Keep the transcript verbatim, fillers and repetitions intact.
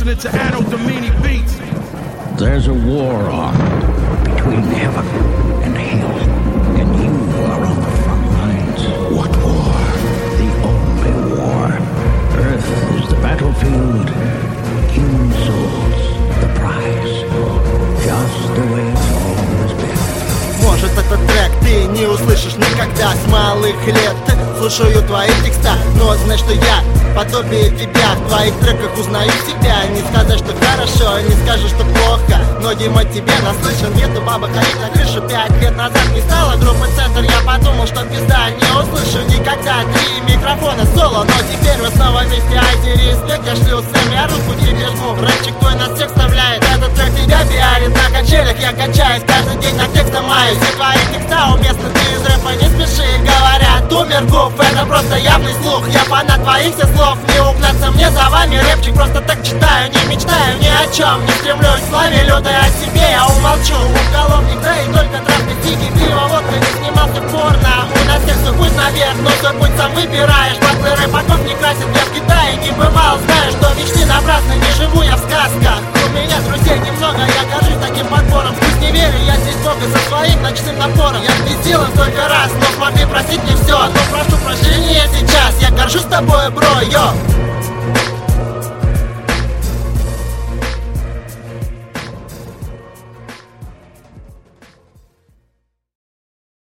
listening to Anno Domini beats. There's a war on between heaven and hell, and you are on the front lines. What war? The only war. Earth is the battlefield. Human souls, the prize. Just the way it's always been. Может, этот трек ты не услышишь никогда с малых лет. Слушаю твои текста, но знай, что я подобие тебя. В твоих треках узнаю себя. Не сказать, что хорошо, не скажешь, что плохо. Многим от тебя наслышан. Нету баба ходить на крышу. Пять лет назад не стала группы «Центр». Я подумал, что пизда, не услышу никогда. Три микрофона соло, но теперь вы снова вместе. Айди, респект, я шлю сами, я руку тебе жму. Рэпчик твой нас всех вставляет. Этот трек тебя пиарит. На качелях я качаюсь, каждый день на текстом маюсь. Все твои текста уместны, ты из рэпа не спеши. Говорят, умер гуф, это просто явный слух. Я фанат твоих всех слов, не угнаться мне за вами. Рэпчик просто так читаю, не мечтаю ни о чем. Не стремлюсь к славе лютой, о себе я умолчу. Уголовник, да и только травка, стики, пиво, водка. Не снимался порно, у нас всех свой путь наверх. Но свой путь сам выбираешь. Батлы рэпаков не красят, я в Китае не бывал. Знаю, что мечты напрасно, не живу я в сказках. У меня друзей немного, я горжусь таким подбором. Пусть не верю, я здесь только со своим ночным напором. Я не сделал столько раз, но смогли простить не все. Но прошу прощения сейчас, я горжусь тобой, бро, йо.